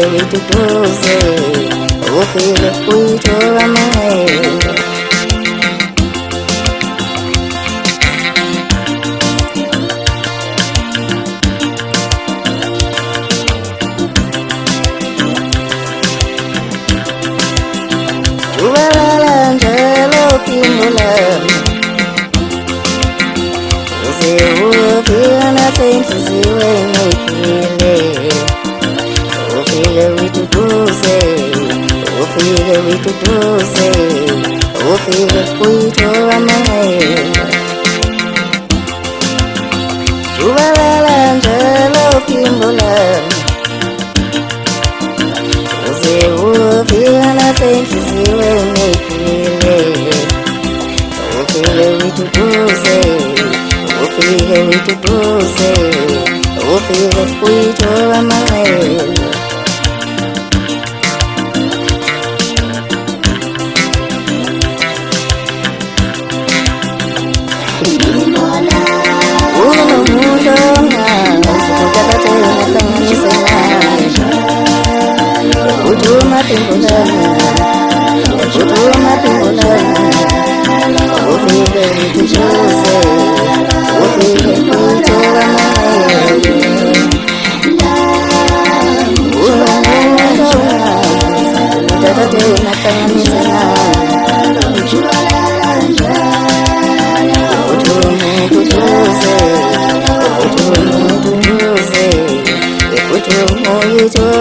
ufike witukuze, ufike kuitoa mahela. Uwalala njalo kimulana, uziwufika nasenhliziyo enekile, ufike witukuze, ufike witukuze, ufike kuitoa mahela. Uwalala njalo kimulana, uziwufika nasenhliziyo enekile, ufike witukuze, ufike witukuze, ufike kuitoa mahela. Utuma pingulana, utuma pingulana, ufike witukuze, ufike kuitoa mahela. Utumu